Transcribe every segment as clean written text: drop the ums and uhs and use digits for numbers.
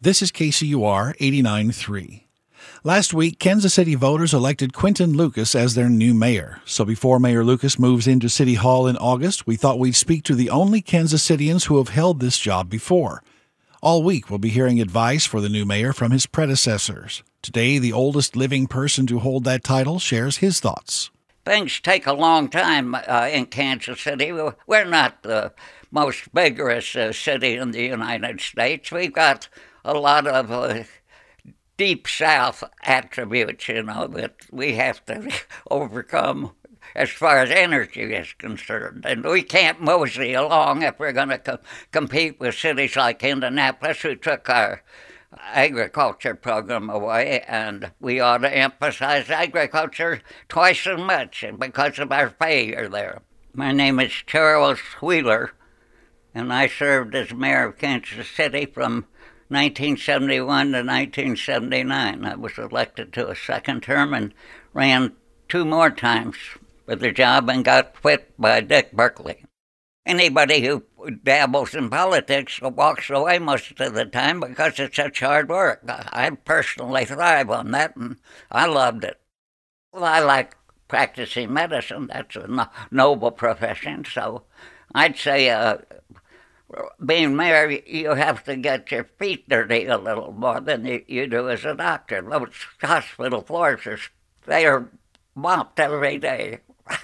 This is KCUR 89.3. Last week, Kansas City voters elected Quinton Lucas as their new mayor. So before Mayor Lucas moves into City Hall in August, we thought we'd speak to the only Kansas Cityans who have held this job before. All week, we'll be hearing advice for the new mayor from his predecessors. Today, the oldest living person to hold that title shares his thoughts. Things take a long time in Kansas City. We're not the most vigorous city in the United States. We've got a lot of deep South attributes, that we have to overcome as far as energy is concerned. And we can't mosey along if we're going to compete with cities like Indianapolis, who took our agriculture program away, and we ought to emphasize agriculture twice as much because of our failure there. My name is Charles Wheeler, and I served as mayor of Kansas City from 1971 to 1979. I was elected to a second term and ran 2 more times for the job and got quit by Dick Buckley. Anybody who dabbles in politics walks away most of the time because it's such hard work. I personally thrive on that, and I loved it. Well, I like practicing medicine. That's a noble profession, so I'd say being mayor, you have to get your feet dirty a little more than you do as a doctor. Those hospital floors, they are mopped every day.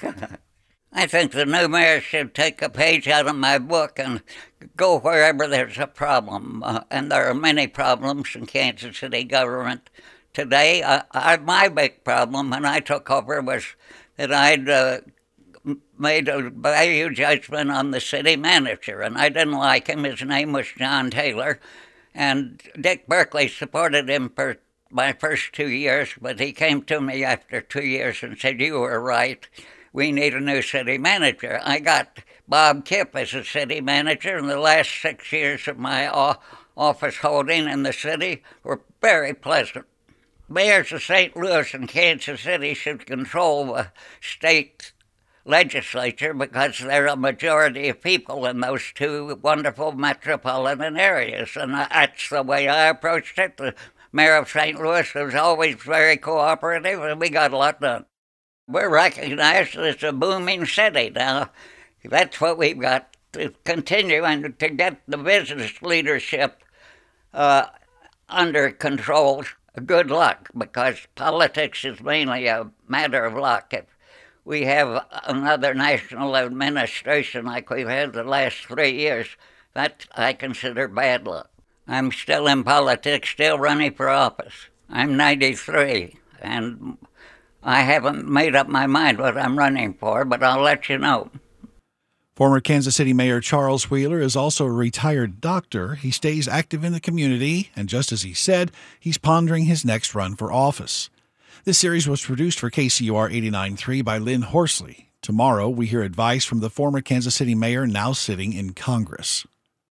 I think the new mayor should take a page out of my book and go wherever there's a problem. And there are many problems in Kansas City government today. My big problem when I took over was that I'd made a value judgment on the city manager, and I didn't like him. His name was John Taylor, and Dick Buckley supported him for my first 2 years, but he came to me after 2 years and said, "You were right. We need a new city manager." I got Bob Kipp as a city manager, and the last 6 years of my office holding in the city were very pleasant. Mayors of St. Louis and Kansas City should control the state legislature because there are a majority of people in those 2 wonderful metropolitan areas, and that's the way I approached it. The mayor of St. Louis was always very cooperative, and we got a lot done. We're recognized as a booming city now. That's what we've got to continue, and to get the business leadership under control. Good luck, because politics is mainly a matter of luck. If we have another national administration like we've had the last 3 years, that I consider bad luck. I'm still in politics, still running for office. I'm 93, and I haven't made up my mind what I'm running for, but I'll let you know. Former Kansas City Mayor Charles Wheeler is also a retired doctor. He stays active in the community, and just as he said, he's pondering his next run for office. This series was produced for KCUR 89.3 by Lynn Horsley. Tomorrow, we hear advice from the former Kansas City mayor now sitting in Congress.